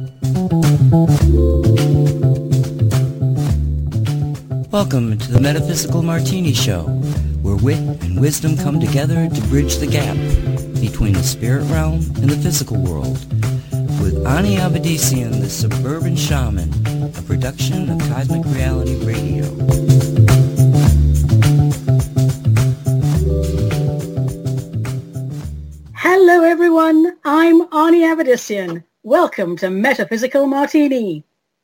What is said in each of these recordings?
Welcome to the Metaphysical Martini Show, where wit and wisdom come together to bridge the gap between the spirit realm and the physical world. With Ani Avedissian, the Suburban Shaman, a production of Cosmic Reality Radio. Hello everyone, I'm Ani Avedissian. Welcome to Metaphysical Martini.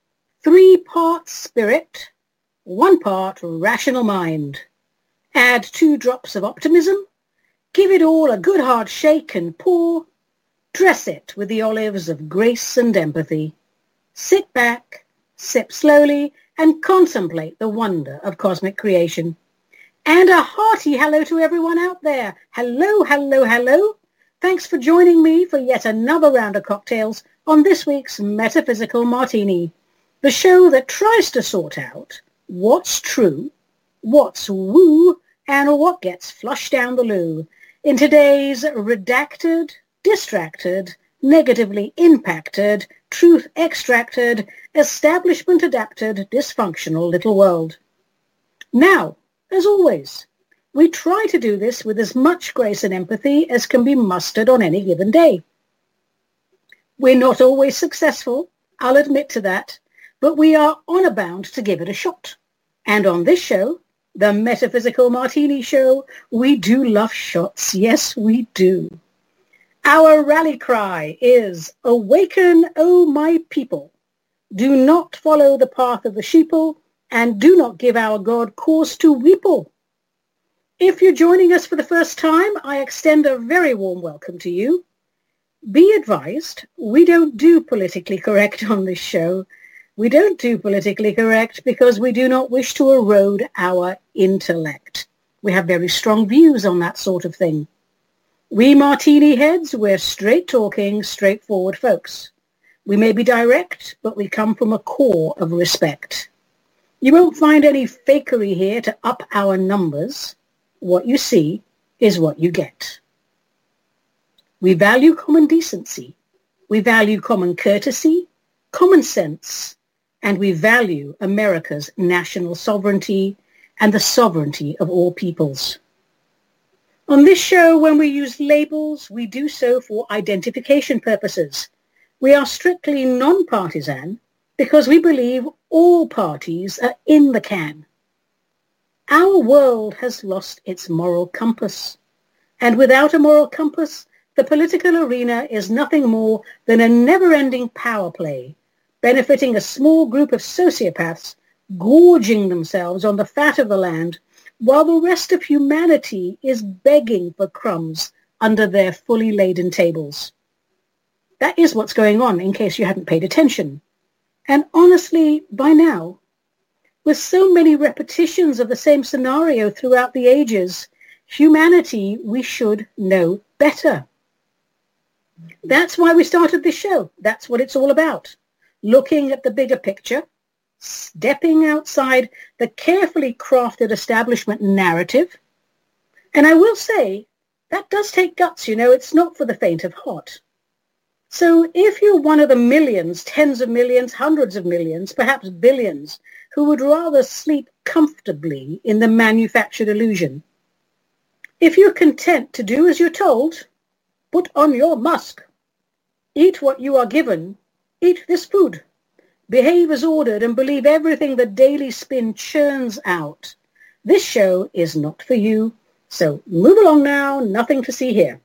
3 parts spirit, 1 part rational mind. Add 2 drops of optimism. Give it all a good hard shake and pour. Dress it with the olives of grace and empathy. Sit back, sip slowly, and contemplate the wonder of cosmic creation. And a hearty hello to everyone out there. Hello, hello, hello. Thanks for joining me for yet another round of cocktails on this week's Metaphysical Martini, the show that tries to sort out what's true, what's woo, and what gets flushed down the loo in today's redacted, distracted, negatively impacted, truth extracted, establishment adapted, dysfunctional little world. Now, as always, we try to do this with as much grace and empathy as can be mustered on any given day. We're not always successful, I'll admit to that, but we are honor bound to give it a shot. And on this show, the Metaphysical Martini Show, we do love shots. Yes, we do. Our rally cry is, "Awaken, O my people. Do not follow the path of the sheeple, and do not give our God cause to weeple." If you're joining us for the first time, I extend a very warm welcome to you. Be advised, we don't do politically correct on this show. We don't do politically correct because we do not wish to erode our intellect. We have very strong views on that sort of thing. We Martini heads, we're straight-talking, straightforward folks. We may be direct, but we come from a core of respect. You won't find any fakery here to up our numbers. What you see is what you get. We value common decency. We value common courtesy, common sense, and we value America's national sovereignty and the sovereignty of all peoples. On this show, when we use labels, we do so for identification purposes. We are strictly non-partisan because we believe all parties are in the can. Our world has lost its moral compass, and without a moral compass, the political arena is nothing more than a never-ending power play, benefiting a small group of sociopaths gorging themselves on the fat of the land, while the rest of humanity is begging for crumbs under their fully laden tables. That is what's going on, in case you hadn't paid attention. And honestly, by now, with so many repetitions of the same scenario throughout the ages, humanity, we should know better. That's why we started this show. That's what it's all about. Looking at the bigger picture, stepping outside the carefully crafted establishment narrative. And I will say, that does take guts, it's not for the faint of heart. So if you're one of the millions, tens of millions, hundreds of millions, perhaps billions, who would rather sleep comfortably in the manufactured illusion, if you're content to do as you're told, put on your mask. Eat what you are given. Eat this food. Behave as ordered and believe everything the Daily Spin churns out. This show is not for you, so move along now, nothing to see here.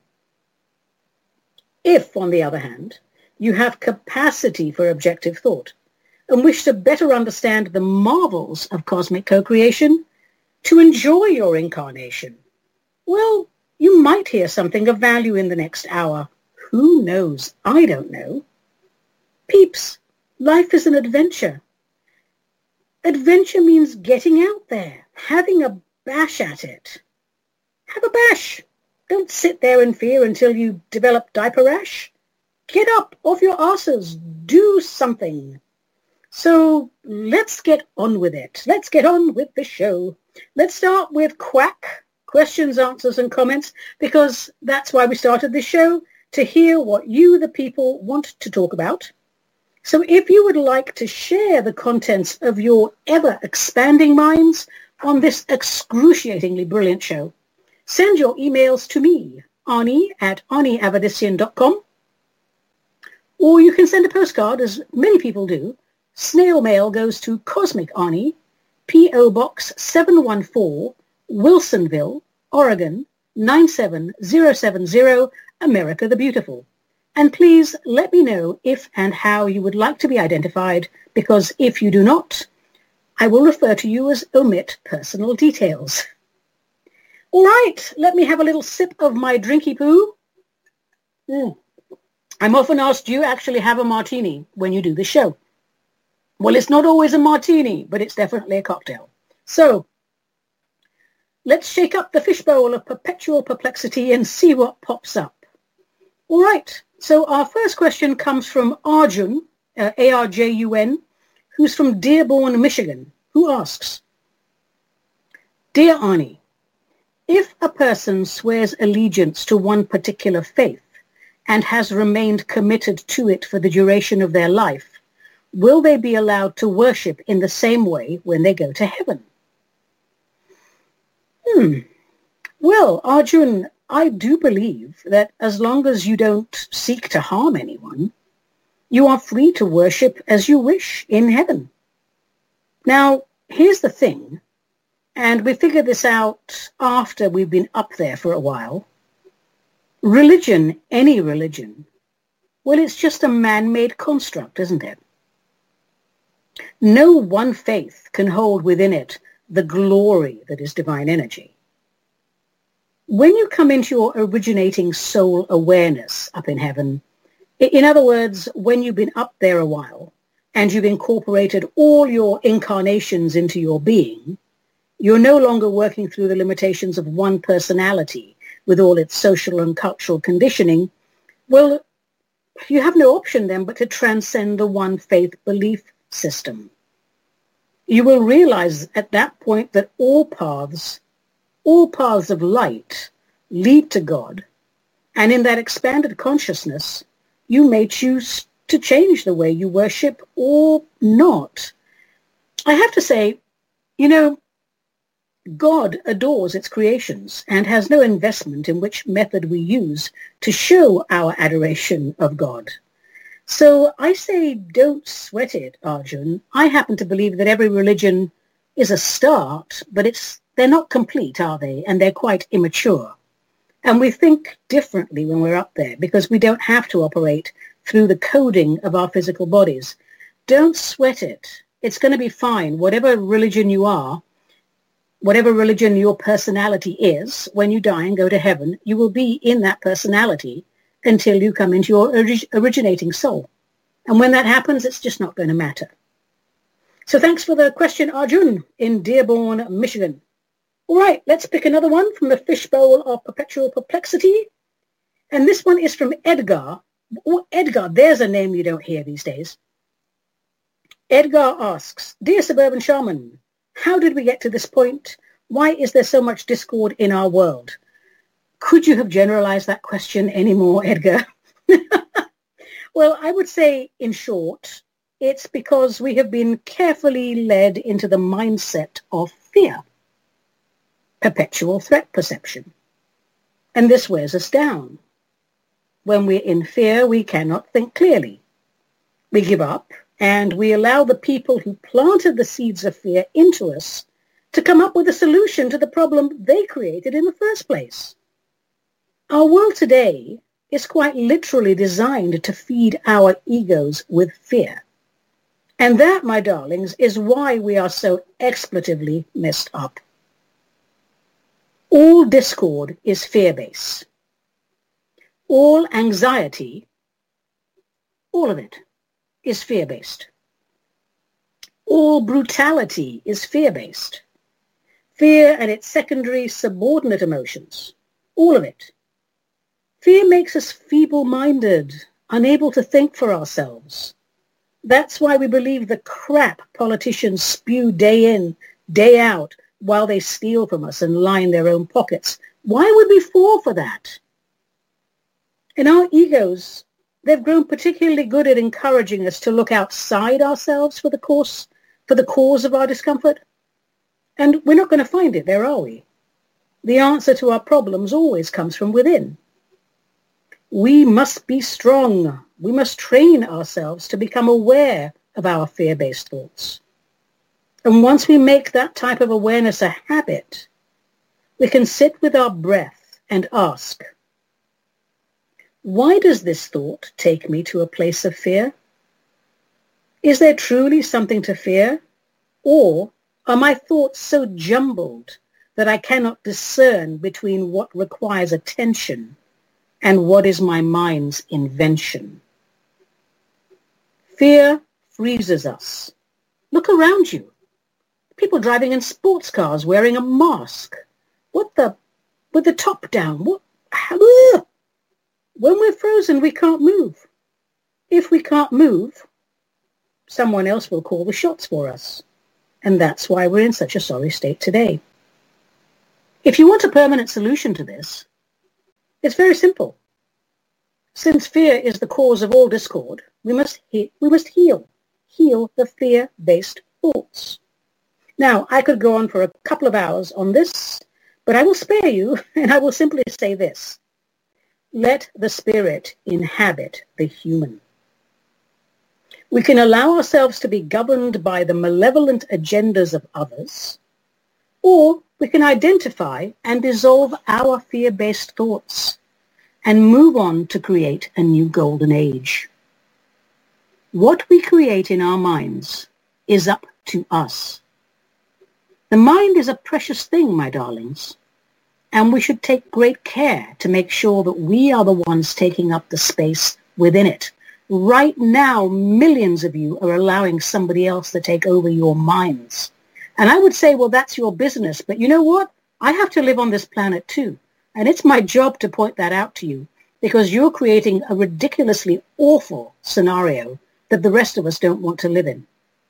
If, on the other hand, you have capacity for objective thought and wish to better understand the marvels of cosmic co-creation, to enjoy your incarnation, well, you might hear something of value in the next hour. Who knows? I don't know. Peeps, life is an adventure. Adventure means getting out there, having a bash at it. Have a bash. Don't sit there in fear until you develop diaper rash. Get up off your asses. Do something. So let's get on with it. Let's get on with the show. Let's start with quack, questions, answers, and comments, because that's why we started this show, to hear what you, the people, want to talk about. So if you would like to share the contents of your ever-expanding minds on this excruciatingly brilliant show, send your emails to me, Ani@AniAvedissian.com, or you can send a postcard, as many people do. Snail mail goes to Cosmic Ani, P.O. Box 714, Wilsonville, Oregon, 97070, America the Beautiful. And please let me know if and how you would like to be identified, because if you do not, I will refer to you as omit personal details. All right, let me have a little sip of my drinky poo. I'm often asked, do you actually have a martini when you do the show? Well, it's not always a martini, but it's definitely a cocktail. So let's shake up the fishbowl of perpetual perplexity and see what pops up. All right, so our first question comes from Arjun, A-R-J-U-N, who's from Dearborn, Michigan, who asks, Dear Ani, if a person swears allegiance to one particular faith and has remained committed to it for the duration of their life, will they be allowed to worship in the same way when they go to heaven? Well, Arjun, I do believe that as long as you don't seek to harm anyone, you are free to worship as you wish in heaven. Now, here's the thing, and we figured this out after we've been up there for a while. Religion, any religion, well, it's just a man-made construct, isn't it? No one faith can hold within it the glory that is divine energy. When you come into your originating soul awareness up in heaven, in other words, when you've been up there a while and you've incorporated all your incarnations into your being, you're no longer working through the limitations of one personality with all its social and cultural conditioning. Well, you have no option then but to transcend the one faith belief system. You will realize at that point that all paths of light lead to God, and in that expanded consciousness, you may choose to change the way you worship or not. I have to say, God adores its creations and has no investment in which method we use to show our adoration of God. So I say don't sweat it, Arjun. I happen to believe that every religion is a start, but they're not complete, are they? And they're quite immature. And we think differently when we're up there because we don't have to operate through the coding of our physical bodies. Don't sweat it. It's going to be fine. Whatever religion you are, whatever religion your personality is, when you die and go to heaven, you will be in that personality until you come into your originating soul. And when that happens, it's just not going to matter. So thanks for the question, Arjun, in Dearborn, Michigan. All right, let's pick another one from the fishbowl of perpetual perplexity. And this one is from Edgar. Oh, Edgar, there's a name you don't hear these days. Edgar asks, Dear Suburban Shaman, how did we get to this point? Why is there so much discord in our world? Could you have generalized that question any more, Edgar? Well, I would say, in short, it's because we have been carefully led into the mindset of fear, perpetual threat perception. And this wears us down. When we're in fear, we cannot think clearly. We give up, and we allow the people who planted the seeds of fear into us to come up with a solution to the problem they created in the first place. Our world today is quite literally designed to feed our egos with fear. And that, my darlings, is why we are so expletively messed up. All discord is fear-based. All anxiety, all of it, is fear-based. All brutality is fear-based. Fear and its secondary subordinate emotions, all of it. Fear makes us feeble-minded, unable to think for ourselves. That's why we believe the crap politicians spew day in, day out, while they steal from us and line their own pockets. Why would we fall for that? In our egos, they've grown particularly good at encouraging us to look outside ourselves for the cause of our discomfort. And we're not going to find it there, are we? The answer to our problems always comes from within. We must be strong. We must train ourselves to become aware of our fear-based thoughts. And once we make that type of awareness a habit, we can sit with our breath and ask, why does this thought take me to a place of fear? Is there truly something to fear? Or are my thoughts so jumbled that I cannot discern between what requires attention and what is my mind's invention? Fear freezes us. Look around you. People driving in sports cars wearing a mask. With the top down. When we're frozen, we can't move. If we can't move, someone else will call the shots for us. And that's why we're in such a sorry state today. If you want a permanent solution to this, it's very simple. Since fear is the cause of all discord, we must heal the fear-based thoughts. Now, I could go on for a couple of hours on this, but I will spare you, and I will simply say this. Let the spirit inhabit the human. We can allow ourselves to be governed by the malevolent agendas of others, or we can identify and dissolve our fear-based thoughts and move on to create a new golden age. What we create in our minds is up to us. The mind is a precious thing, my darlings, and we should take great care to make sure that we are the ones taking up the space within it. Right now, millions of you are allowing somebody else to take over your minds. And I would say, well, that's your business. But you know what? I have to live on this planet too. And it's my job to point that out to you because you're creating a ridiculously awful scenario that the rest of us don't want to live in.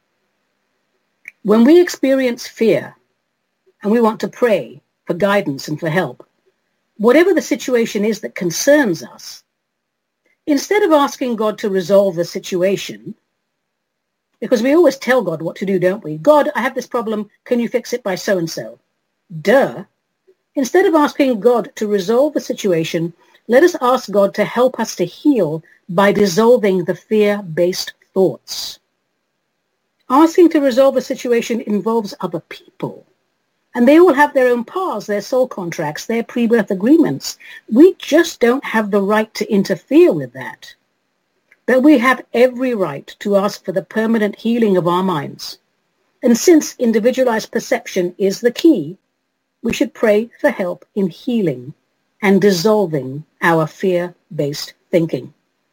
When we experience fear and we want to pray for guidance and for help, whatever the situation is that concerns us, instead of asking God to resolve the situation, because we always tell God what to do, don't we? God, I have this problem. Can you fix it by so-and-so? Duh. Instead of asking God to resolve the situation, let us ask God to help us to heal by dissolving the fear-based thoughts. Asking to resolve a situation involves other people. And they all have their own paths, their soul contracts, their pre-birth agreements. We just don't have the right to interfere with that. But we have every right to ask for the permanent healing of our minds. And since individualized perception is the key, we should pray for help in healing and dissolving our fear-based thinking.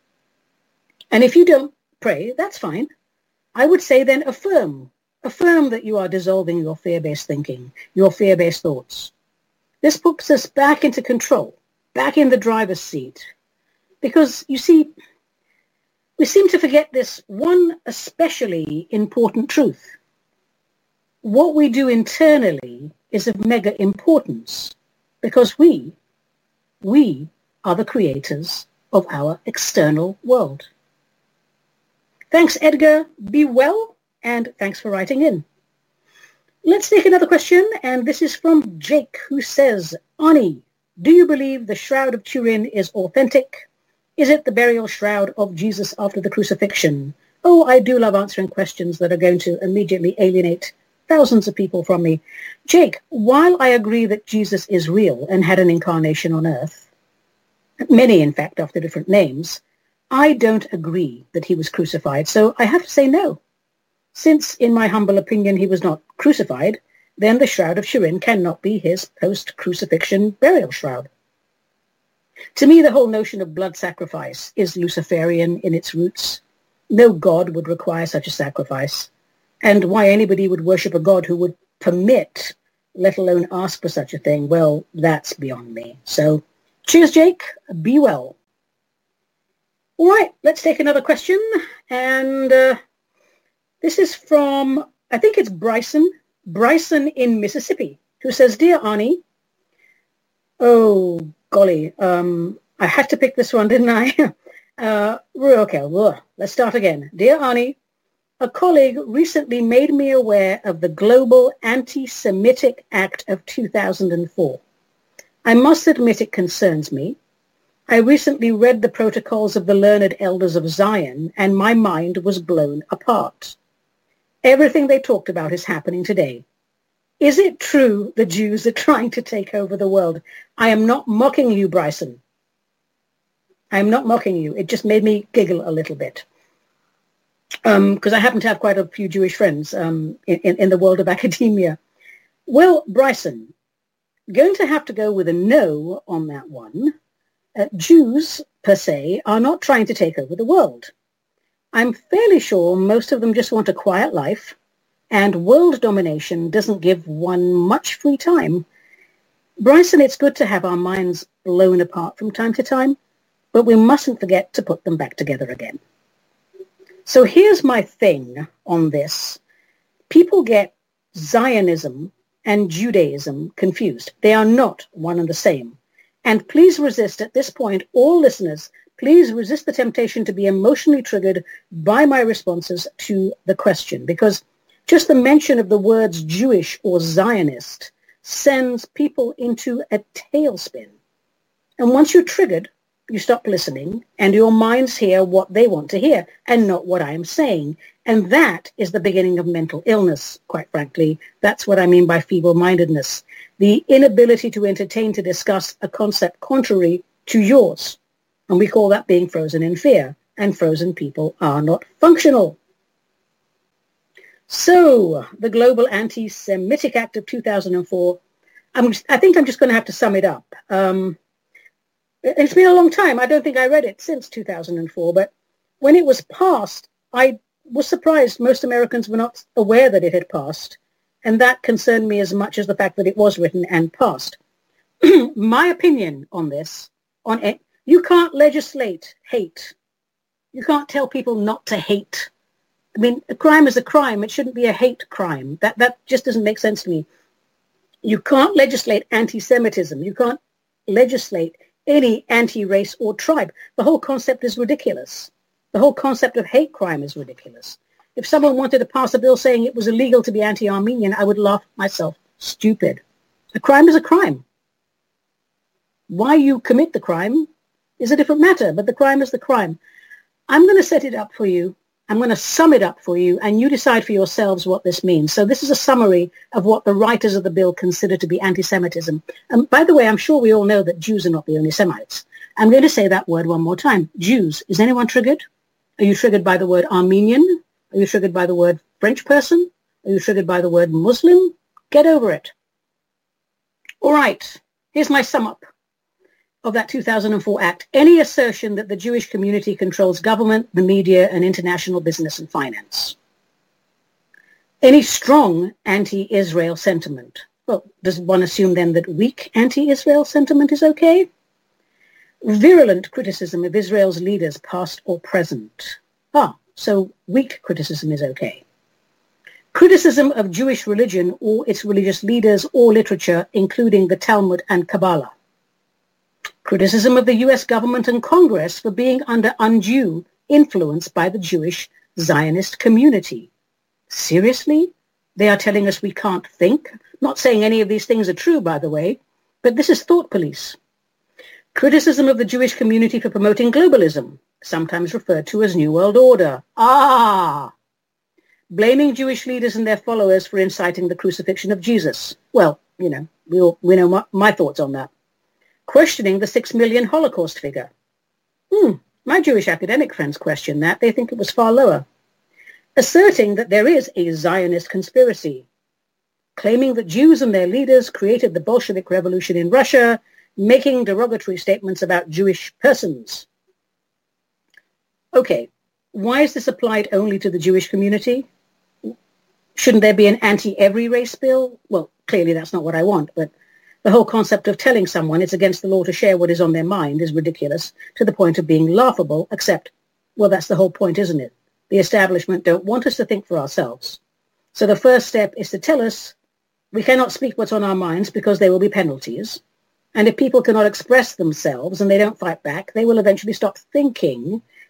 And if you don't pray, that's fine. I would say then affirm that you are dissolving your fear-based thinking, your fear-based thoughts. This puts us back into control, back in the driver's seat. Because, you see, we seem to forget this one especially important truth. What we do internally is of mega importance because we are the creators of our external world. Thanks, Edgar. Be well, and thanks for writing in. Let's take another question, and this is from Jake, who says, Ani, do you believe the Shroud of Turin is authentic? Is it the burial shroud of Jesus after the crucifixion? Oh, I do love answering questions that are going to immediately alienate thousands of people from me. Jake, while I agree that Jesus is real and had an incarnation on earth, many, in fact, after different names, I don't agree that he was crucified, so I have to say no. Since, in my humble opinion, he was not crucified, then the Shroud of Turin cannot be his post-crucifixion burial shroud. To me, the whole notion of blood sacrifice is Luciferian in its roots. No god would require such a sacrifice. And why anybody would worship a god who would permit, let alone ask for such a thing, well, that's beyond me. So, cheers, Jake. Be well. All right, let's take another question. And this is from, I think it's Bryson in Mississippi, who says, Dear Ani, oh, golly, I had to pick this one, didn't I? Okay, let's start again. Dear Ani, a colleague recently made me aware of the Global Anti-Semitic Act of 2004. I must admit it concerns me. I recently read the protocols of the learned elders of Zion, and my mind was blown apart. Everything they talked about is happening today. Is it true the Jews are trying to take over the world? I am not mocking you, Bryson. I am not mocking you. It just made me giggle a little bit. Because I happen to have quite a few Jewish friends in the world of academia. Well, Bryson, going to have to go with a no on that one. Jews, per se, are not trying to take over the world. I'm fairly sure most of them just want a quiet life, and world domination doesn't give one much free time. Bryson, it's good to have our minds blown apart from time to time, but we mustn't forget to put them back together again. So here's my thing on this. People get Zionism and Judaism confused. They are not one and the same. And please resist at this point, all listeners, please resist the temptation to be emotionally triggered by my responses to the question, because just the mention of the words Jewish or Zionist sends people into a tailspin. And once you're triggered, you stop listening and your minds hear what they want to hear and not what I am saying. And that is the beginning of mental illness, quite frankly. That's what I mean by feeble-mindedness. The inability to entertain, to discuss a concept contrary to yours. And we call that being frozen in fear. And frozen people are not functional. So, the Global Anti-Semitic Act of 2004, I think I'm just going to have to sum it up. It's been a long time. I don't think I read it since 2004, but when it was passed, I was surprised most Americans were not aware that it had passed, and that concerned me as much as the fact that it was written and passed. My opinion on this, you can't legislate hate. You can't tell people not to hate. I mean, a crime is a crime. It shouldn't be a hate crime. That just doesn't make sense to me. You can't legislate anti-Semitism. You can't legislate any anti-race or tribe. The whole concept is ridiculous. The whole concept of hate crime is ridiculous. If someone wanted to pass a bill saying it was illegal to be anti-Armenian, I would laugh myself stupid. A crime is a crime. Why you commit the crime is a different matter, but the crime is the crime. I'm going to set it up for you. I'm going to sum it up for you, and you decide for yourselves what this means. So this is a summary of what the writers of the bill consider to be anti-Semitism. And by the way, I'm sure we all know that Jews are not the only Semites. I'm going to say that word one more time. Jews. Is anyone triggered? Are you triggered by the word Armenian? Are you triggered by the word French person? Are you triggered by the word Muslim? Get over it. All right. Here's my sum up of that 2004 Act. Any assertion that the Jewish community controls government, the media, and international business and finance. Any strong anti-Israel sentiment. Well, does one assume then that weak anti-Israel sentiment is okay? Virulent criticism of Israel's leaders, past or present. So weak criticism is okay. Criticism of Jewish religion or its religious leaders or literature, including the Talmud and Kabbalah. Criticism of the U.S. government and Congress for being under undue influence by the Jewish Zionist community. Seriously? They are telling us we can't think? Not saying any of these things are true, by the way, but this is thought police. Criticism of the Jewish community for promoting globalism, sometimes referred to as New World Order. Blaming Jewish leaders and their followers for inciting the crucifixion of Jesus. Well, we know my thoughts on that. Questioning the 6 million Holocaust figure. My Jewish academic friends question that. They think it was far lower. Asserting that there is a Zionist conspiracy. Claiming that Jews and their leaders created the Bolshevik Revolution in Russia, making derogatory statements about Jewish persons. Okay, why is this applied only to the Jewish community? Shouldn't there be an anti-every race bill? Well, clearly that's not what I want, but the whole concept of telling someone it's against the law to share what is on their mind is ridiculous to the point of being laughable, except, well, that's the whole point, isn't it? The establishment don't want us to think for ourselves. So the first step is to tell us we cannot speak what's on our minds because there will be penalties. And if people cannot express themselves and they don't fight back, they will eventually stop thinking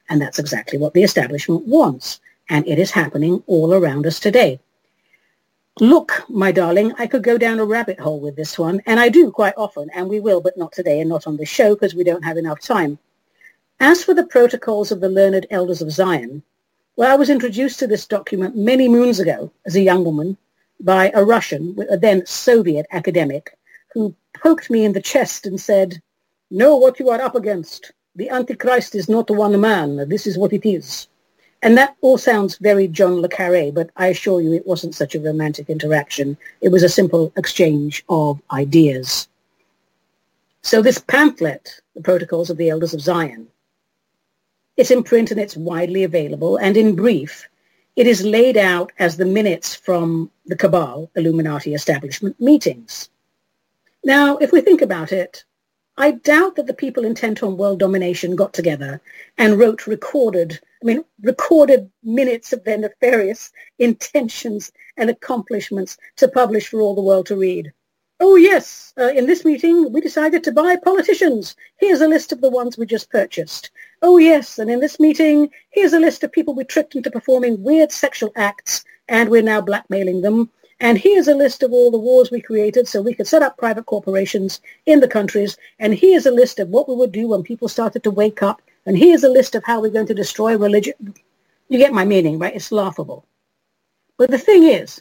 And that's exactly what the establishment wants. And it is happening all around us today. Look, my darling, I could go down a rabbit hole with this one, and I do quite often, and we will, but not today and not on this show because we don't have enough time. As for the protocols of the learned elders of Zion, well, I was introduced to this document many moons ago as a young woman by a Russian, a then Soviet academic, who poked me in the chest and said, "Know what you are up against. The Antichrist is not one man. This is what it is." And that all sounds very John le Carré, but I assure you it wasn't such a romantic interaction. It was a simple exchange of ideas. So this pamphlet, The Protocols of the Elders of Zion, it's in print and it's widely available. And in brief, it is laid out as the minutes from the Cabal, Illuminati establishment meetings. Now, if we think about it, I doubt that the people intent on world domination got together and wrote recorded minutes of their nefarious intentions and accomplishments to publish for all the world to read. Oh, yes, in this meeting, we decided to buy politicians. Here's a list of the ones we just purchased. Oh, yes, and in this meeting, here's a list of people we tricked into performing weird sexual acts, and we're now blackmailing them. And here's a list of all the wars we created so we could set up private corporations in the countries. And here's a list of what we would do when people started to wake up. And here's a list of how we're going to destroy religion. You get my meaning, right? It's laughable. But the thing is,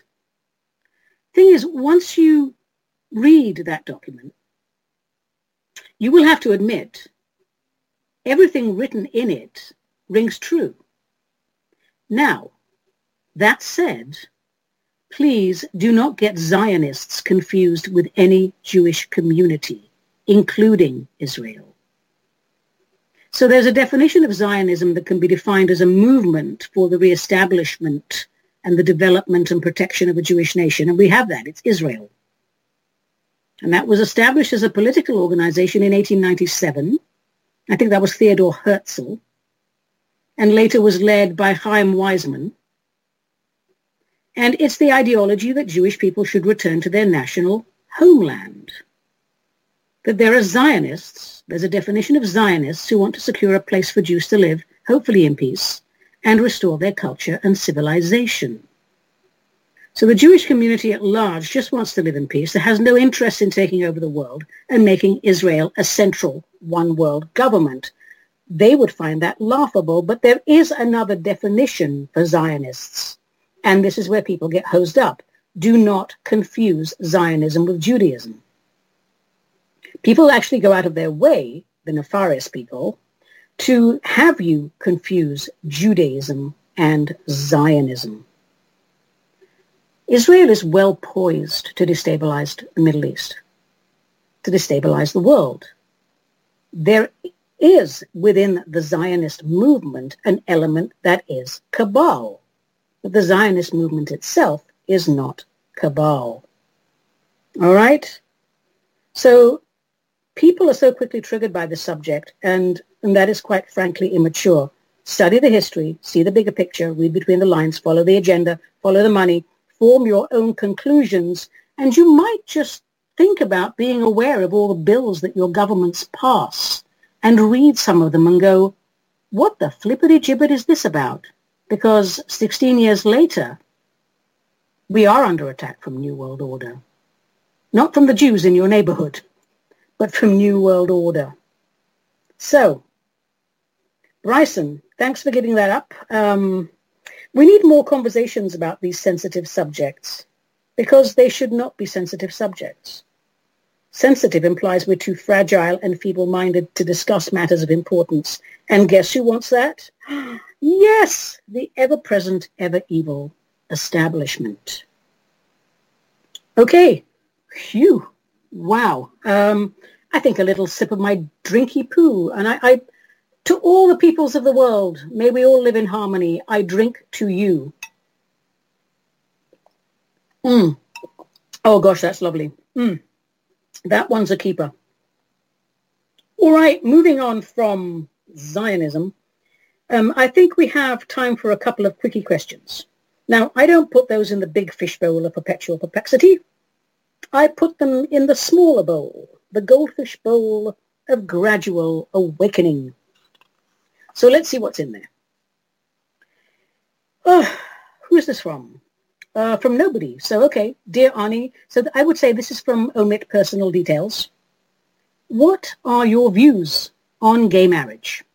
once you read that document, you will have to admit everything written in it rings true. Now, that said, please do not get Zionists confused with any Jewish community, including Israel. So there's a definition of Zionism that can be defined as a movement for the reestablishment and the development and protection of a Jewish nation. And we have that. It's Israel. And that was established as a political organization in 1897. I think that was Theodor Herzl. And later was led by Chaim Weizmann. And it's the ideology that Jewish people should return to their national homeland. That there are Zionists, there's a definition of Zionists who want to secure a place for Jews to live, hopefully in peace, and restore their culture and civilization. So the Jewish community at large just wants to live in peace. It has no interest in taking over the world and making Israel a central one-world government. They would find that laughable, but there is another definition for Zionists. And this is where people get hosed up. Do not confuse Zionism with Judaism. People actually go out of their way, the nefarious people, to have you confuse Judaism and Zionism. Israel is well poised to destabilize the Middle East, to destabilize the world. There is within the Zionist movement an element that is cabal. But the Zionist movement itself is not cabal. All right? So people are so quickly triggered by this subject, and that is quite frankly immature. Study the history, see the bigger picture, read between the lines, follow the agenda, follow the money, form your own conclusions, and you might just think about being aware of all the bills that your governments pass and read some of them and go, what the flippity-gibbet is this about? Because 16 years later, we are under attack from New World Order. Not from the Jews in your neighborhood, but from New World Order. So, Bryson, thanks for giving that up. We need more conversations about these sensitive subjects because they should not be sensitive subjects. Sensitive implies we're too fragile and feeble-minded to discuss matters of importance. And guess who wants that? Yes, the ever-present, ever-evil establishment. Okay. Phew. Wow. I think a little sip of my drinky poo. And I to all the peoples of the world, may we all live in harmony. I drink to you. Oh, gosh, that's lovely. That one's a keeper. All right, moving on from Zionism. I think we have time for a couple of quickie questions. Now, I don't put those in the big fishbowl of perpetual perplexity. I put them in the smaller bowl, the goldfish bowl of gradual awakening. So let's see what's in there. Oh, who is this from? From nobody. So, okay, dear Ani. So I would say this is from Omit Personal Details. What are your views on gay marriage?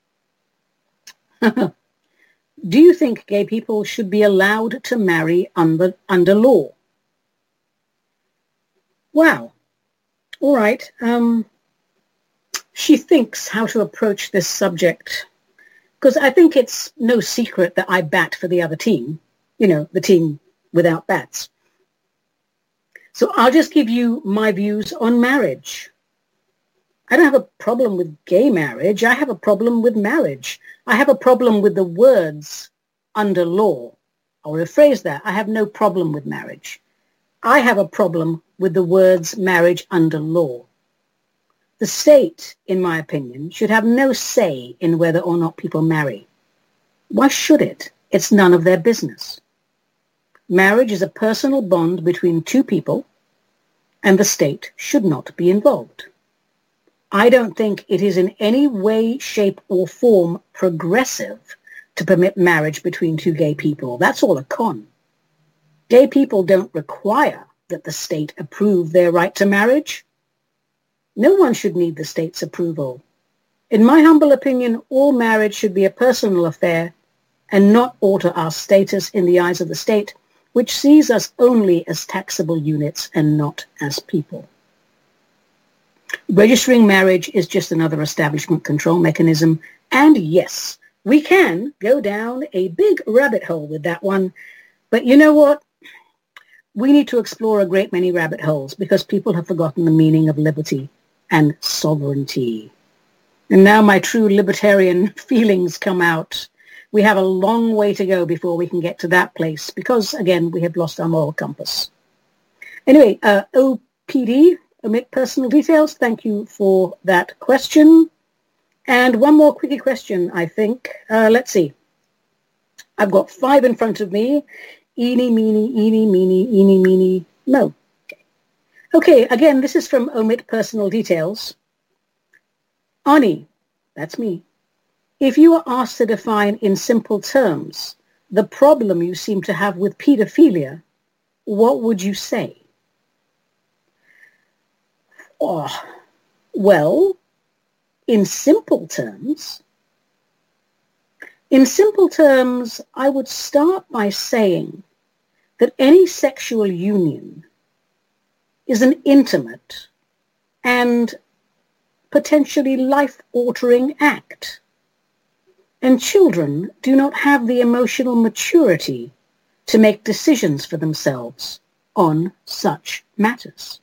Do you think gay people should be allowed to marry under law? Wow. All right. She thinks how to approach this subject, because I think it's no secret that I bat for the other team, the team without bats. So I'll just give you my views on marriage. I don't have a problem with gay marriage. I have a problem with marriage. I have a problem with the words under law. I'll rephrase that. I have no problem with marriage. I have a problem with the words marriage under law. The state, in my opinion, should have no say in whether or not people marry. Why should it? It's none of their business. Marriage is a personal bond between two people, and the state should not be involved. I don't think it is in any way, shape, or form progressive to permit marriage between two gay people. That's all a con. Gay people don't require that the state approve their right to marriage. No one should need the state's approval. In my humble opinion, all marriage should be a personal affair and not alter our status in the eyes of the state, which sees us only as taxable units and not as people. Registering marriage is just another establishment control mechanism. And yes, we can go down a big rabbit hole with that one. But you know what? We need to explore a great many rabbit holes because people have forgotten the meaning of liberty and sovereignty. And now my true libertarian feelings come out. We have a long way to go before we can get to that place because, again, we have lost our moral compass. Anyway, OPD, Omit Personal Details, thank you for that question. And one more quickie question, I think. Let's see. I've got 5 in front of me. Eeny, meeny, mo. Okay, again, this is from Omit Personal Details. Ani, that's me. If you were asked to define in simple terms the problem you seem to have with pedophilia, what would you say? Oh, well, in simple terms, I would start by saying that any sexual union is an intimate and potentially life-altering act. And children do not have the emotional maturity to make decisions for themselves on such matters.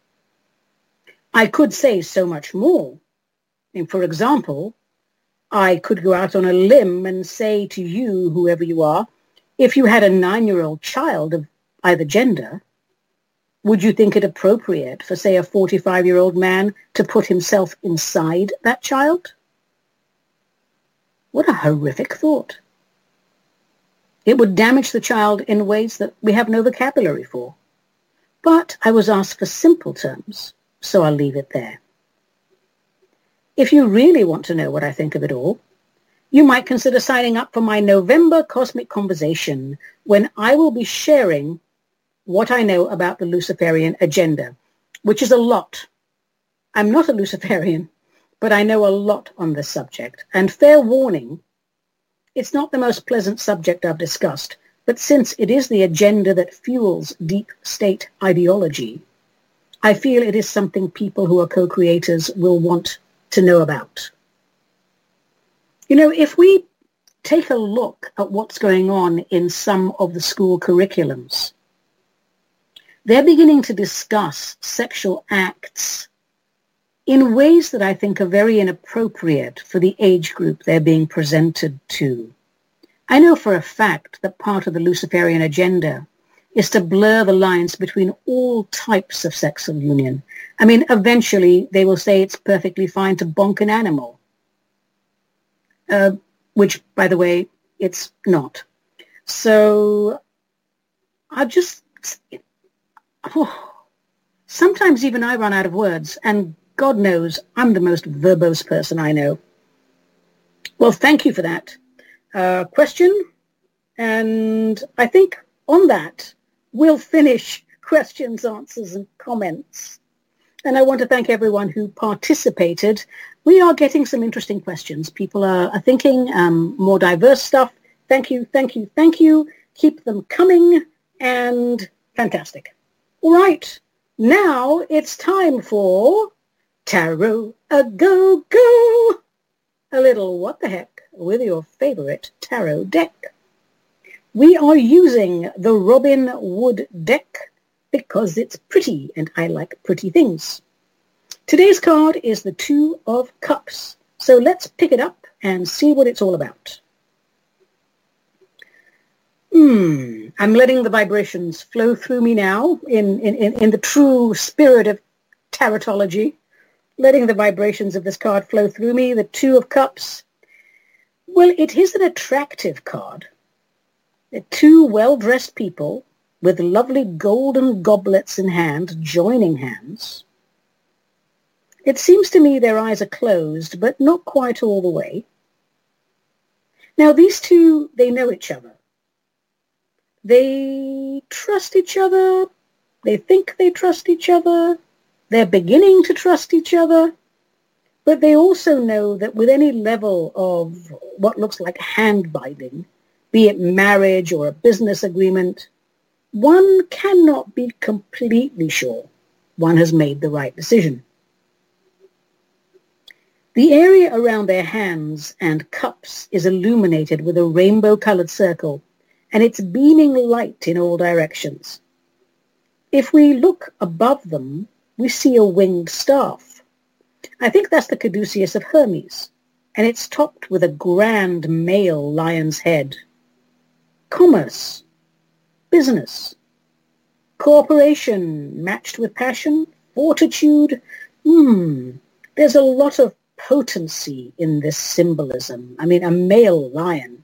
I could say so much more. And for example, I could go out on a limb and say to you, whoever you are, if you had a 9-year-old child of either gender, would you think it appropriate for, say, a 45-year-old man to put himself inside that child? What a horrific thought. It would damage the child in ways that we have no vocabulary for. But I was asked for simple terms, so I'll leave it there. If you really want to know what I think of it all, you might consider signing up for my November Cosmic Conversation, when I will be sharing what I know about the Luciferian agenda, which is a lot. I'm not a Luciferian, but I know a lot on this subject. And fair warning, it's not the most pleasant subject I've discussed, but since it is the agenda that fuels deep state ideology, I feel it is something people who are co-creators will want to know about. You know, if we take a look at what's going on in some of the school curriculums, they're beginning to discuss sexual acts in ways that I think are very inappropriate for the age group they're being presented to. I know for a fact that part of the Luciferian agenda is to blur the lines between all types of sexual union. I mean, eventually they will say it's perfectly fine to bonk an animal, which, by the way, it's not. So sometimes even I run out of words, and God knows I'm the most verbose person I know. Well, thank you for that question. And I think on that, we'll finish questions, answers, and comments. And I want to thank everyone who participated. We are getting some interesting questions. People are thinking more diverse stuff. Thank you, thank you, thank you. Keep them coming, and fantastic. All right, now it's time for Tarot A Go Go. A little what the heck with your favorite tarot deck. We are using the Robin Wood deck because it's pretty and I like pretty things. Today's card is the Two of Cups. So let's pick it up and see what it's all about. I'm letting the vibrations flow through me now in the true spirit of tarotology. Letting the vibrations of this card flow through me, the Two of Cups. Well, it is an attractive card. They're two well-dressed people with lovely golden goblets in hand, joining hands. It seems to me their eyes are closed, but not quite all the way. Now, these two, they know each other. They trust each other. They think they trust each other. They're beginning to trust each other. But they also know that with any level of what looks like hand-binding, be it marriage or a business agreement, one cannot be completely sure one has made the right decision. The area around their hands and cups is illuminated with a rainbow-colored circle, and it's beaming light in all directions. If we look above them, we see a winged staff. I think that's the caduceus of Hermes, and it's topped with a grand male lion's head. Commerce, business, cooperation matched with passion, fortitude. There's a lot of potency in this symbolism. I mean, a male lion.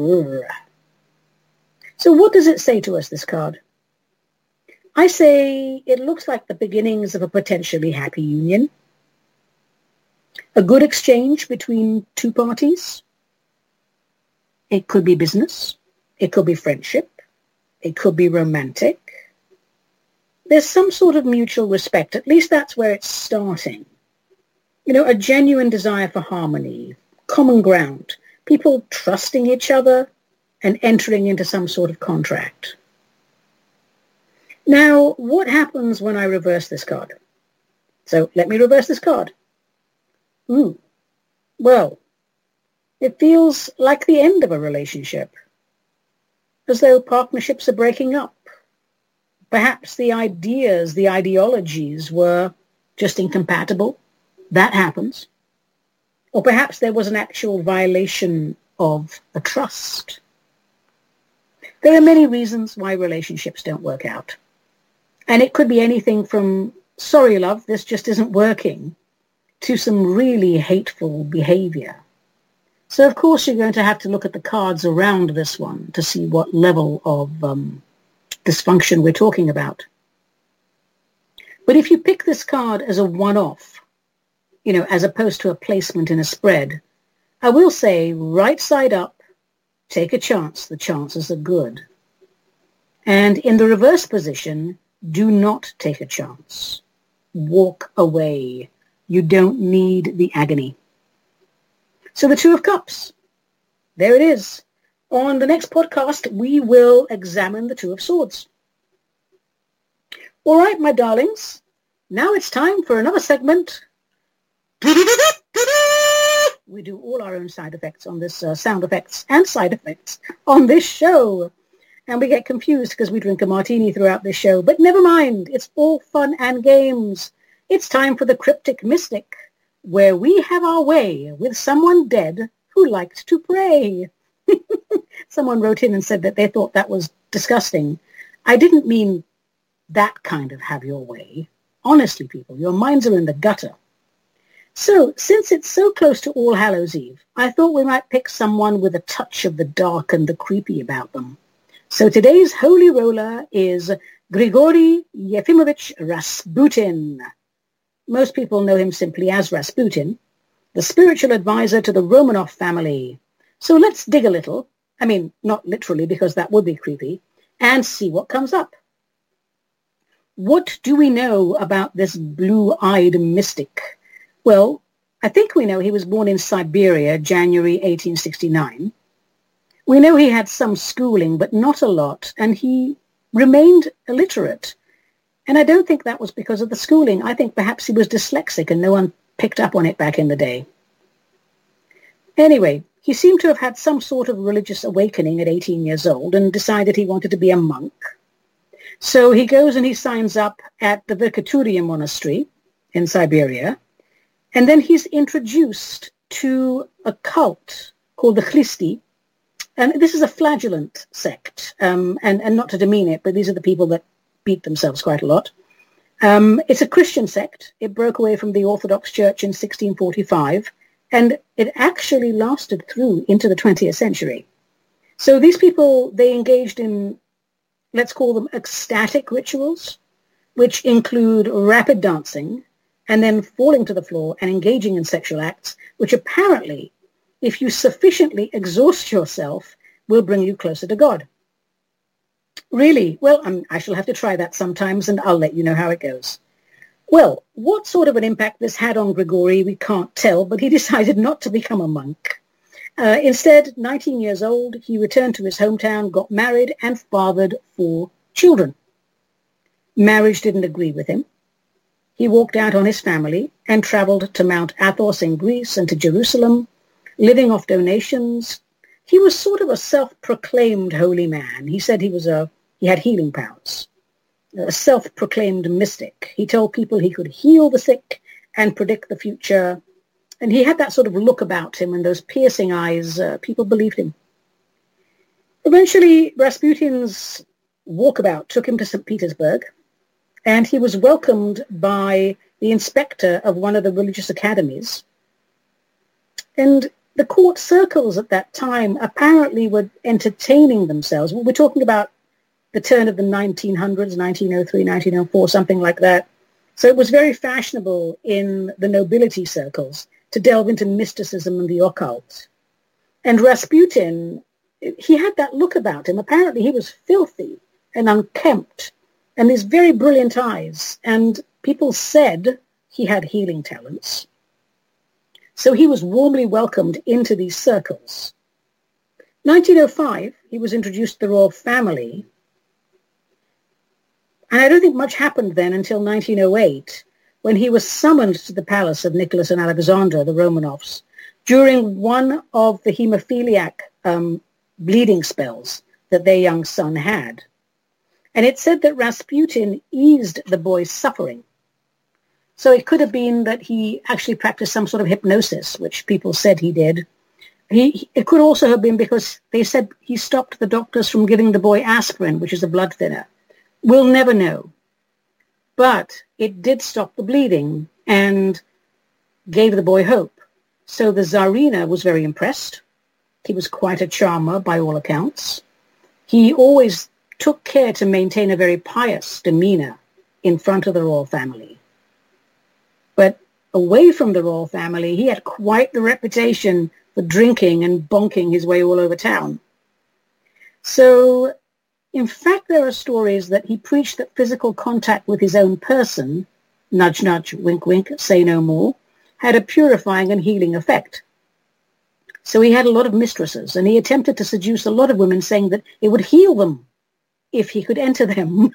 So what does it say to us, this card? I say it looks like the beginnings of a potentially happy union. A good exchange between two parties. It could be business. It could be friendship. It could be romantic. There's some sort of mutual respect. At least that's where it's starting. You know, a genuine desire for harmony, common ground, people trusting each other and entering into some sort of contract. Now, what happens when I reverse this card? So let me reverse this card. Well, it feels like the end of a relationship, as though partnerships are breaking up. Perhaps the ideas, the ideologies were just incompatible. That happens. Or perhaps there was an actual violation of a trust. There are many reasons why relationships don't work out. And it could be anything from, sorry, love, this just isn't working, to some really hateful behavior. So, of course, you're going to have to look at the cards around this one to see what level of dysfunction we're talking about. But if you pick this card as a one-off, you know, as opposed to a placement in a spread, I will say right side up, take a chance. The chances are good. And in the reverse position, do not take a chance. Walk away. You don't need the agony. So the Two of Cups. There it is. On the next podcast, we will examine the Two of Swords. All right, my darlings. Now it's time for another segment. We do all our own side effects on this, sound effects and side effects on this show. And we get confused because we drink a martini throughout this show. But never mind. It's all fun and games. It's time for the Cryptic Mystic, where we have our way with someone dead who liked to pray. Someone wrote in and said that they thought that was disgusting. I didn't mean that kind of have your way. Honestly, people, your minds are in the gutter. So, since it's so close to All Hallows Eve, I thought we might pick someone with a touch of the dark and the creepy about them. So today's holy roller is Grigory Yefimovich Rasputin. Most people know him simply as Rasputin, the spiritual advisor to the Romanov family. So let's dig a little. I mean, not literally, because that would be creepy, and see what comes up. What do we know about this blue-eyed mystic? Well, I think we know he was born in Siberia, January 1869. We know he had some schooling, but not a lot, and he remained illiterate. And I don't think that was because of the schooling. I think perhaps he was dyslexic and no one picked up on it back in the day. Anyway, he seemed to have had some sort of religious awakening at 18 years old and decided he wanted to be a monk. So he goes and he signs up at the Verkhaturiya monastery in Siberia. And then he's introduced to a cult called the Khlisti. And this is a flagellant sect. And not to demean it, but these are the people that beat themselves quite a lot. It's a Christian sect. It broke away from the Orthodox Church in 1645. And it actually lasted through into the 20th century. So these people, they engaged in, let's call them ecstatic rituals, which include rapid dancing and then falling to the floor and engaging in sexual acts, which apparently, if you sufficiently exhaust yourself, will bring you closer to God. Really? Well, I shall have to try that sometimes, and I'll let you know how it goes. Well, what sort of an impact this had on Grigori, we can't tell, but he decided not to become a monk. Instead, 19 years old, he returned to his hometown, got married, and fathered 4 children. Marriage didn't agree with him. He walked out on his family and traveled to Mount Athos in Greece and to Jerusalem, living off donations. He was sort of a self-proclaimed holy man. He said he had healing powers. A self-proclaimed mystic. He told people he could heal the sick and predict the future. And he had that sort of look about him and those piercing eyes. People believed him. Eventually, Rasputin's walkabout took him to St. Petersburg, and he was welcomed by the inspector of one of the religious academies. And the court circles at that time apparently were entertaining themselves. We're talking about the turn of the 1900s, 1903, 1904, something like that. So it was very fashionable in the nobility circles to delve into mysticism and the occult. And Rasputin, he had that look about him. Apparently he was filthy and unkempt and these very brilliant eyes. And people said he had healing talents. So he was warmly welcomed into these circles. 1905, he was introduced to the royal family. And I don't think much happened then until 1908, when he was summoned to the palace of Nicholas and Alexandra, the Romanovs, during one of the hemophiliac bleeding spells that their young son had. And it said that Rasputin eased the boy's suffering. So it could have been that he actually practiced some sort of hypnosis, which people said he did. It could also have been because they said he stopped the doctors from giving the boy aspirin, which is a blood thinner. We'll never know. But it did stop the bleeding and gave the boy hope. So the Tsarina was very impressed. He was quite a charmer by all accounts. He always took care to maintain a very pious demeanor in front of the royal family. But away from the royal family, he had quite the reputation for drinking and bonking his way all over town. So, in fact, there are stories that he preached that physical contact with his own person, nudge, nudge, wink, wink, say no more, had a purifying and healing effect. So he had a lot of mistresses, and he attempted to seduce a lot of women, saying that it would heal them if he could enter them.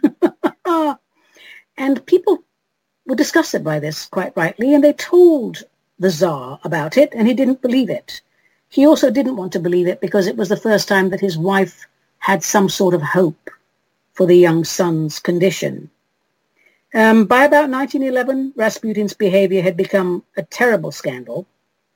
And people were disgusted by this, quite rightly, and they told the Tsar about it, and he didn't believe it. He also didn't want to believe it because it was the first time that his wife had some sort of hope for the young son's condition. By about 1911, Rasputin's behavior had become a terrible scandal.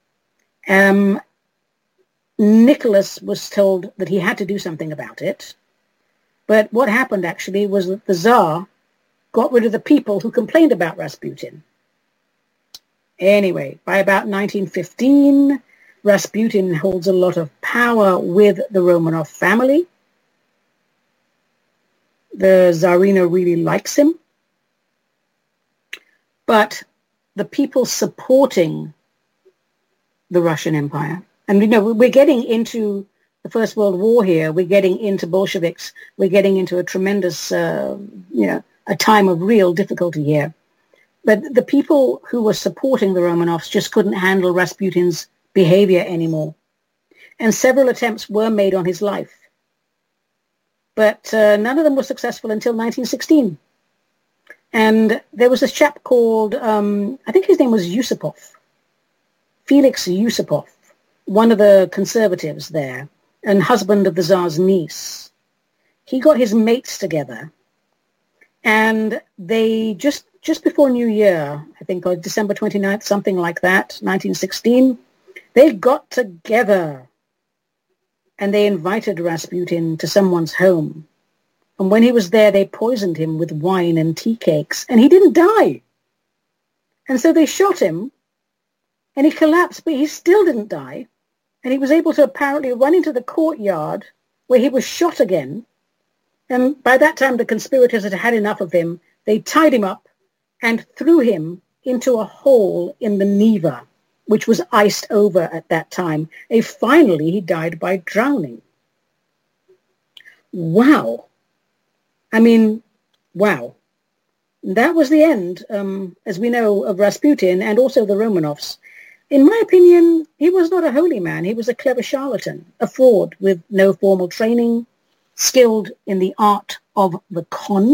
Nicholas was told that he had to do something about it. But what happened actually was that the Tsar got rid of the people who complained about Rasputin. Anyway, by about 1915, Rasputin holds a lot of power with the Romanov family. The Tsarina really likes him. But the people supporting the Russian Empire. And, we're getting into the First World War here. We're getting into Bolsheviks. We're getting into a tremendous, a time of real difficulty here. But the people who were supporting the Romanovs just couldn't handle Rasputin's behavior anymore. And several attempts were made on his life. But none of them were successful until 1916. And there was this chap called, I think his name was Yusupov, Felix Yusupov, one of the conservatives there, and husband of the Tsar's niece. He got his mates together, and they just before New Year, I think on December 29th, something like that, 1916, they got together and they invited Rasputin to someone's home. And when he was there, they poisoned him with wine and tea cakes, and he didn't die. And so they shot him, and he collapsed, but he still didn't die. And he was able to apparently run into the courtyard where he was shot again. And by that time, the conspirators had had enough of him. They tied him up and threw him into a hole in the Neva, which was iced over at that time. And finally, he died by drowning. Wow. I mean, wow. That was the end, as we know, of Rasputin and also the Romanovs. In my opinion, he was not a holy man. He was a clever charlatan, a fraud with no formal training, skilled in the art of the con,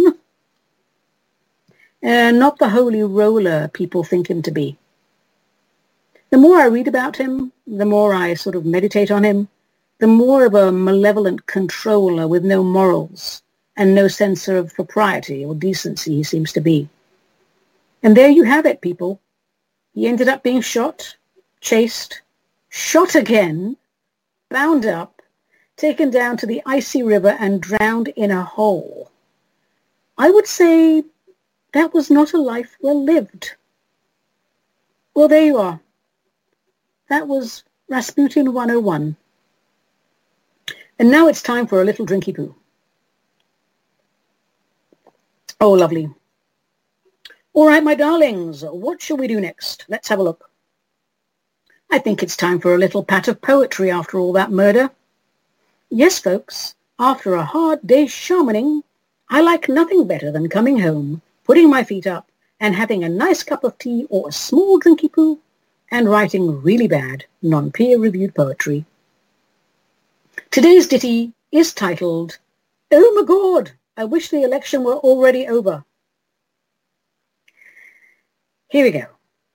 not the holy roller people think him to be. The more I read about him, the more I sort of meditate on him, the more of a malevolent controller with no morals and no sense of propriety or decency he seems to be. And there you have it, people. He ended up being shot, chased, shot again, bound up, taken down to the icy river and drowned in a hole. I would say that was not a life well lived. Well, there you are. That was Rasputin 101. And now it's time for a little drinky poo. Oh, lovely. All right, my darlings, what shall we do next? Let's have a look. I think it's time for a little pat of poetry after all that murder. Yes, folks, after a hard day's shamaning, I like nothing better than coming home, putting my feet up, and having a nice cup of tea or a small drinky poo, and writing really bad, non-peer-reviewed poetry. Today's ditty is titled, Oh my God, I wish the election were already over. Here we go.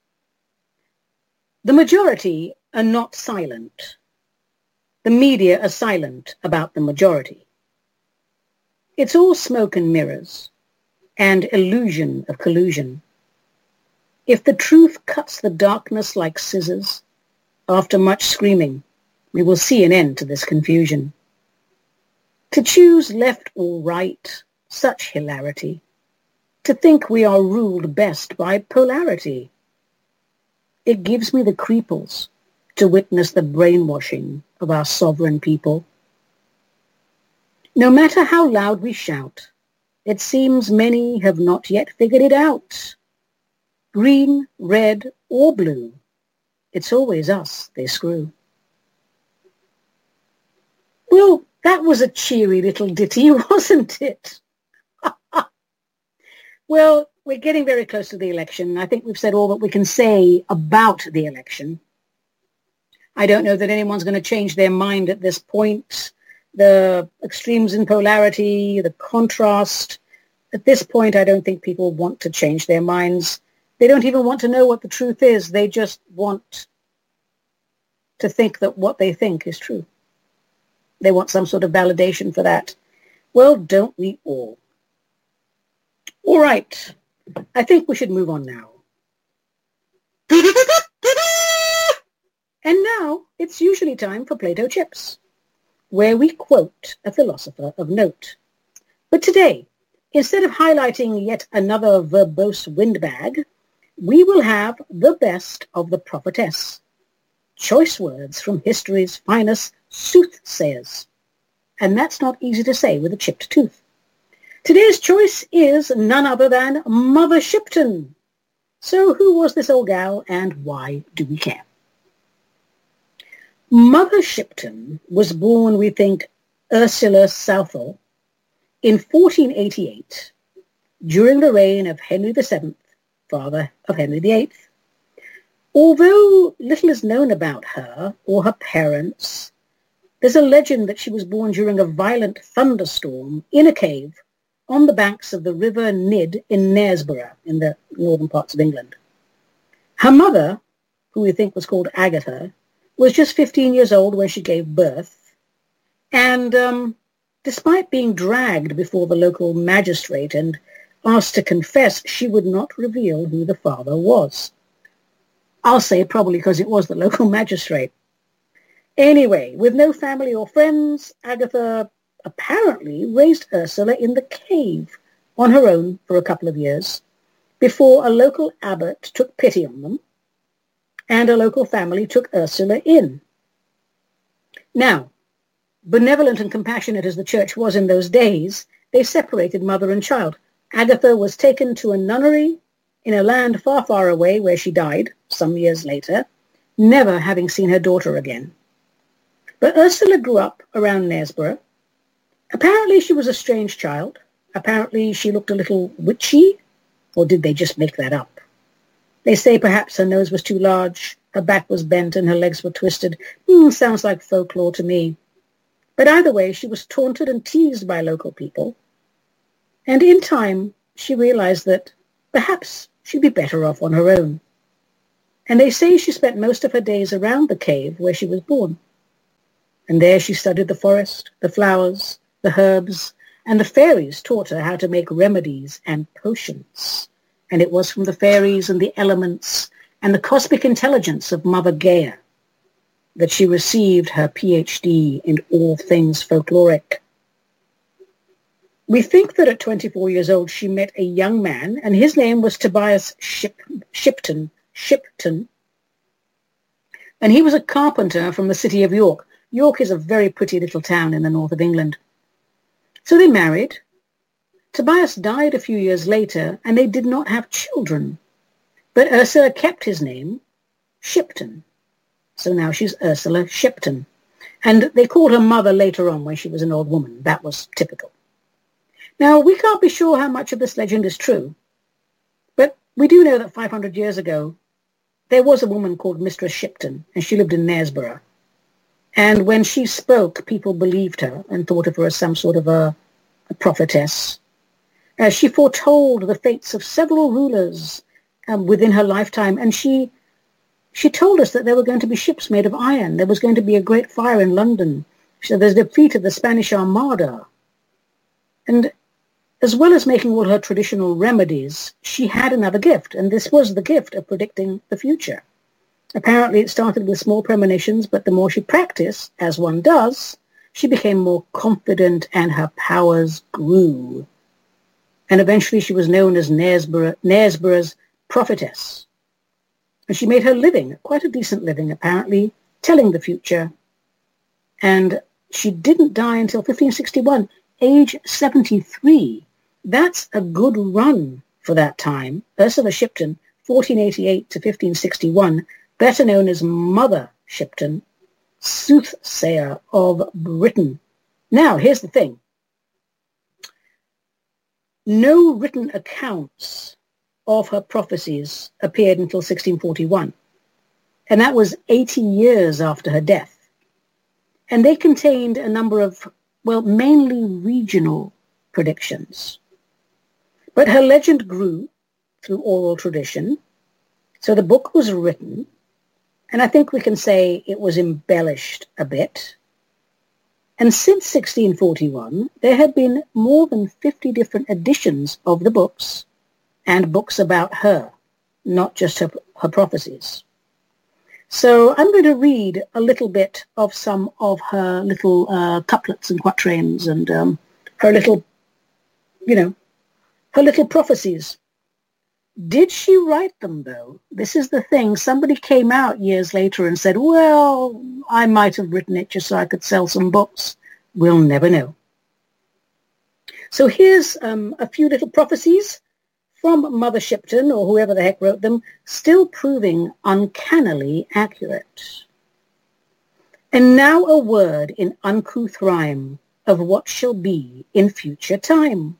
The majority are not silent. The media are silent about the majority. It's all smoke and mirrors and illusion of collusion. If the truth cuts the darkness like scissors, after much screaming, we will see an end to this confusion. To choose left or right, such hilarity. To think we are ruled best by polarity. It gives me the creeples to witness the brainwashing of our sovereign people. No matter how loud we shout, it seems many have not yet figured it out. Green, red, or blue, it's always us they screw. Well, that was a cheery little ditty, wasn't it? Well, we're getting very close to the election. I think we've said all that we can say about the election. I don't know that anyone's going to change their mind at this point. The extremes in polarity, the contrast. At this point, I don't think people want to change their minds. They don't even want to know what the truth is. They just want to think that what they think is true. They want some sort of validation for that. Well, don't we all? All right. I think we should move on now. And now it's usually time for Plato Chips, where we quote a philosopher of note. But today, instead of highlighting yet another verbose windbag, we will have the best of the prophetess. Choice words from history's finest soothsayers. And that's not easy to say with a chipped tooth. Today's choice is none other than Mother Shipton. So who was this old gal and why do we care? Mother Shipton was born, we think, Ursula Southall in 1488 during the reign of Henry VII, father of Henry VIII. Although little is known about her or her parents, there's a legend that she was born during a violent thunderstorm in a cave on the banks of the River Nid in Knaresborough in the northern parts of England. Her mother, who we think was called Agatha, was just 15 years old when she gave birth, and despite being dragged before the local magistrate and asked to confess, she would not reveal who the father was. I'll say probably because it was the local magistrate. Anyway, with no family or friends, Agatha apparently raised Ursula in the cave on her own for a couple of years before a local abbot took pity on them and a local family took Ursula in. Now, benevolent and compassionate as the church was in those days, they separated mother and child. Agatha was taken to a nunnery in a land far, far away where she died some years later, never having seen her daughter again. But Ursula grew up around Knaresborough. Apparently she was a strange child. Apparently she looked a little witchy, or did they just make that up? They say perhaps her nose was too large, her back was bent, and her legs were twisted. Sounds like folklore to me. But either way, she was taunted and teased by local people. And in time, she realized that perhaps she'd be better off on her own. And they say she spent most of her days around the cave where she was born. And there she studied the forest, the flowers, the herbs, and the fairies taught her how to make remedies and potions. And it was from the fairies and the elements and the cosmic intelligence of Mother Gaia that she received her PhD in all things folkloric. We think that at 24 years old she met a young man, and his name was Tobias Shipton, and he was a carpenter from the city of York. York is a very pretty little town in the north of England. So they married. Tobias died a few years later, and they did not have children. But Ursula kept his name, Shipton. So now she's Ursula Shipton. And they called her mother later on when she was an old woman. That was typical. Now, we can't be sure how much of this legend is true, but we do know that 500 years ago, there was a woman called Mistress Shipton, and she lived in Knaresborough. And when she spoke, people believed her and thought of her as some sort of a prophetess. She foretold the fates of several rulers within her lifetime, and she told us that there were going to be ships made of iron. There was going to be a great fire in London. So there's the defeat of the Spanish Armada. And as well as making all her traditional remedies, she had another gift, and this was the gift of predicting the future. Apparently it started with small premonitions, but the more she practiced, as one does, she became more confident and her powers grew. And eventually she was known as Knaresborough's prophetess. And she made her living, quite a decent living apparently, telling the future. And she didn't die until 1561, age 73. That's a good run for that time. Ursula Shipton, 1488 to 1561, better known as Mother Shipton, soothsayer of Britain. Now, here's the thing. No written accounts of her prophecies appeared until 1641, and that was 80 years after her death. And they contained a number of, mainly regional predictions. But her legend grew through oral tradition, so the book was written, and I think we can say it was embellished a bit. And since 1641, there have been more than 50 different editions of the books and books about her, not just her prophecies. So I'm going to read a little bit of some of her little couplets and quatrains and her little, her little prophecies. Did she write them, though? This is the thing. Somebody came out years later and said, well, I might have written it just so I could sell some books. We'll never know. So here's a few little prophecies from Mother Shipton, or whoever the heck wrote them, still proving uncannily accurate. And now a word in uncouth rhyme of what shall be in future time.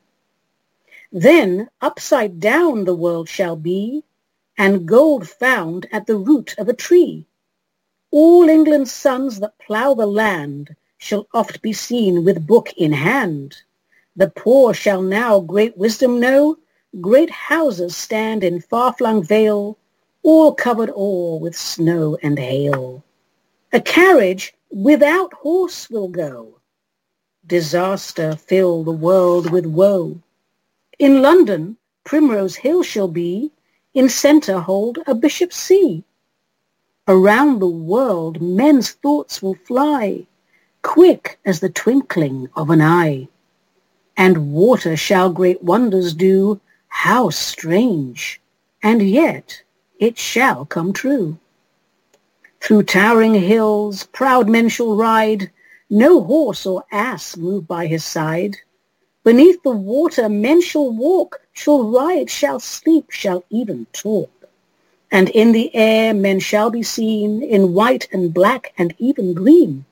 Then upside down the world shall be, and gold found at the root of a tree. All England's sons that plough the land shall oft be seen with book in hand. The poor shall now great wisdom know. Great houses stand in far-flung vale, all covered o'er with snow and hail. A carriage without horse will go. Disaster fill the world with woe. In London, Primrose Hill shall be, in centre hold a bishop's see. Around the world men's thoughts will fly, quick as the twinkling of an eye. And water shall great wonders do, how strange, and yet it shall come true. Through towering hills proud men shall ride, no horse or ass move by his side. Beneath the water men shall walk, shall ride, shall sleep, shall even talk. And in the air men shall be seen, in white and black and even green.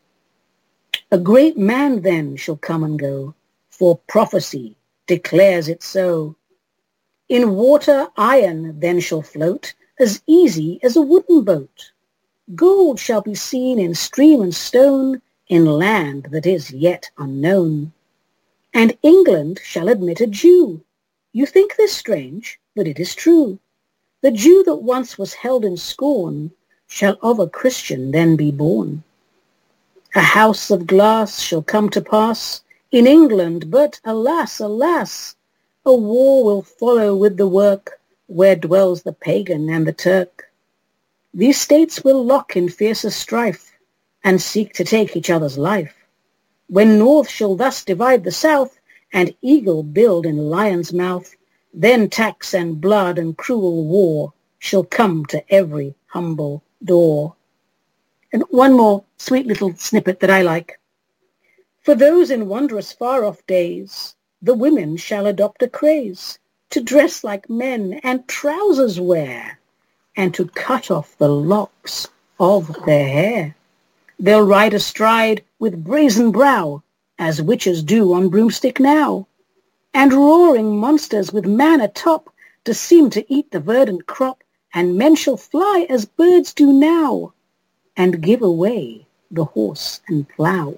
A great man then shall come and go, for prophecy declares it so. In water iron then shall float, as easy as a wooden boat. Gold shall be seen in stream and stone, in land that is yet unknown. And England shall admit a Jew. You think this strange, but it is true. The Jew that once was held in scorn shall of a Christian then be born. A house of glass shall come to pass in England, but alas, alas, a war will follow with the work where dwells the pagan and the Turk. These states will lock in fiercer strife and seek to take each other's life. When North shall thus divide the South and eagle build in lion's mouth, then tax and blood and cruel war shall come to every humble door. And one more sweet little snippet that I like. For those in wondrous far-off days, the women shall adopt a craze to dress like men and trousers wear, and to cut off the locks of their hair. They'll ride astride with brazen brow, as witches do on broomstick now, and roaring monsters with man atop to seem to eat the verdant crop, and men shall fly as birds do now, and give away the horse and plough.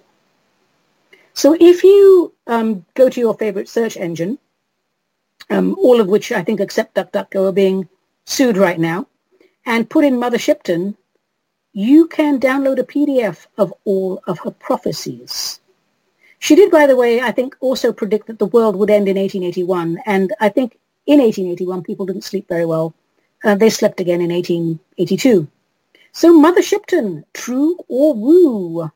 So if you go to your favorite search engine, all of which I think except DuckDuckGo are being sued right now, and put in Mother Shipton, you can download a PDF of all of her prophecies. She did, by the way, I think also predict that the world would end in 1881, and I think in 1881 people didn't sleep very well. They slept again in 1882. So Mother Shipton, true or woo?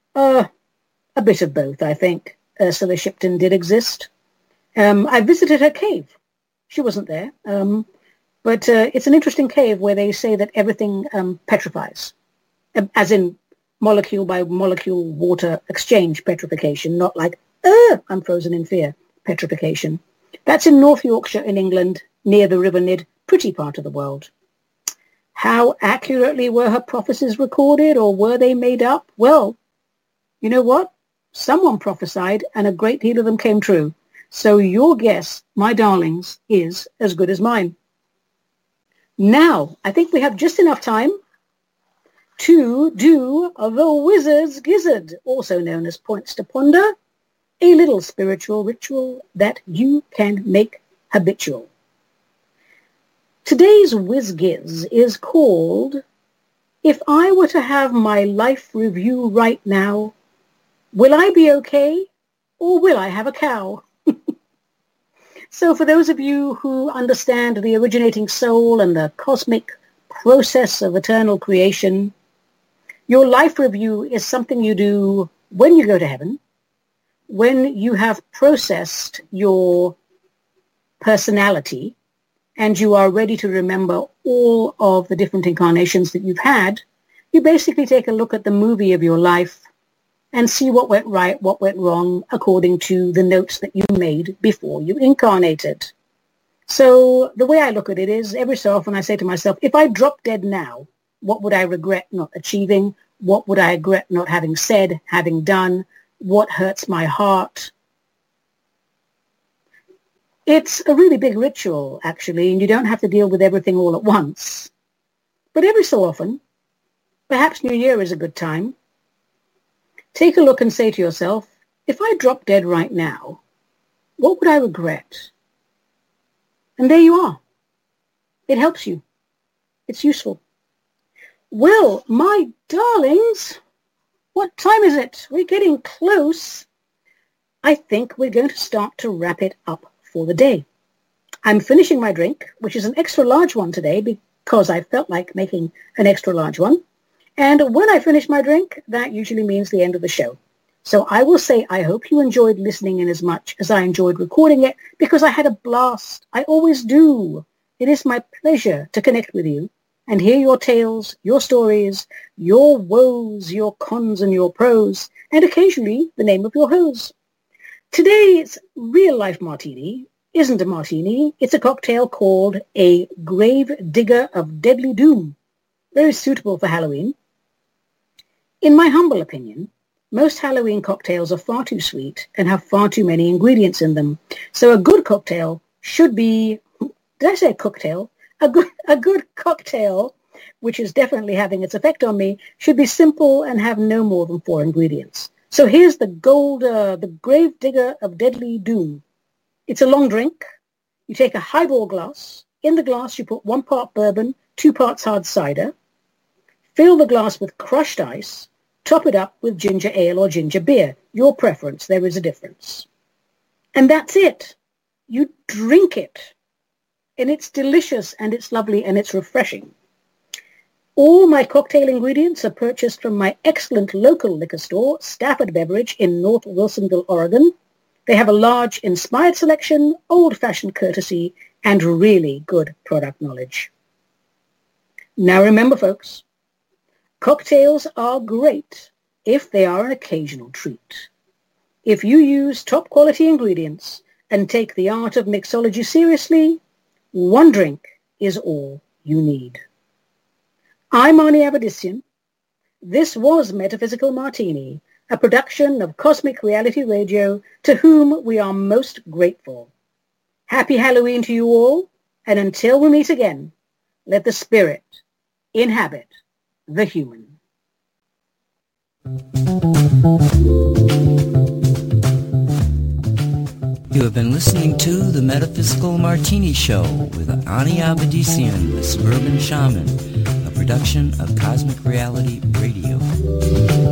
A bit of both, I think. Ursula Shipton did exist. I visited her cave. She wasn't there. But it's an interesting cave where they say that everything petrifies, as in molecule by molecule water exchange petrification, not like, I'm frozen in fear petrification. That's in North Yorkshire in England, near the River Nid, pretty part of the world. How accurately were her prophecies recorded, or were they made up? Well, you know what? Someone prophesied, and a great deal of them came true. So your guess, my darlings, is as good as mine. Now, I think we have just enough time to do the Wizard's Gizzard, also known as Points to Ponder, a little spiritual ritual that you can make habitual. Today's WizGiz is called, If I Were to Have My Life Review Right Now, Will I Be Okay, or Will I Have a Cow? So for those of you who understand the originating soul and the cosmic process of eternal creation, your life review is something you do when you go to heaven, when you have processed your personality and you are ready to remember all of the different incarnations that you've had. You basically take a look at the movie of your life and see what went right, what went wrong, according to the notes that you made before you incarnated. So the way I look at it is, every so often I say to myself, if I drop dead now, what would I regret not achieving? What would I regret not having said, having done? What hurts my heart? It's a really big ritual, actually, and you don't have to deal with everything all at once. But every so often, perhaps New Year is a good time, take a look and say to yourself, if I drop dead right now, what would I regret? And there you are. It helps you. It's useful. Well, my darlings, what time is it? We're getting close. I think we're going to start to wrap it up for the day. I'm finishing my drink, which is an extra large one today because I felt like making an extra large one. And when I finish my drink, that usually means the end of the show. So I will say I hope you enjoyed listening in as much as I enjoyed recording it, because I had a blast. I always do. It is my pleasure to connect with you and hear your tales, your stories, your woes, your cons and your pros, and occasionally the name of your hose. Today's real-life martini isn't a martini. It's a cocktail called a Grave Digger of Deadly Doom. Very suitable for Halloween. In my humble opinion, most Halloween cocktails are far too sweet and have far too many ingredients in them. So a good cocktail should be, did I say cocktail? A good cocktail, which is definitely having its effect on me, should be simple and have no more than 4 ingredients. So here's the Grave Digger of Deadly Doom. It's a long drink. You take a highball glass. In the glass, you put 1 part bourbon, 2 parts hard cider. Fill the glass with crushed ice. Top it up with ginger ale or ginger beer. Your preference. There is a difference. And that's it. You drink it. And it's delicious, and it's lovely, and it's refreshing. All my cocktail ingredients are purchased from my excellent local liquor store, Stafford Beverage, in North Wilsonville, Oregon. They have a large, inspired selection, old-fashioned courtesy, and really good product knowledge. Now remember, folks, cocktails are great if they are an occasional treat. If you use top-quality ingredients and take the art of mixology seriously, 1 drink is all you need. I'm Ani Avedissian. This was Metaphysical Martini, a production of Cosmic Reality Radio, to whom we are most grateful. Happy Halloween to you all, and until we meet again, let the spirit inhabit the human. You have been listening to The Metaphysical Martini Show with Ani Avedissian, the Suburban Shaman, a production of Cosmic Reality Radio.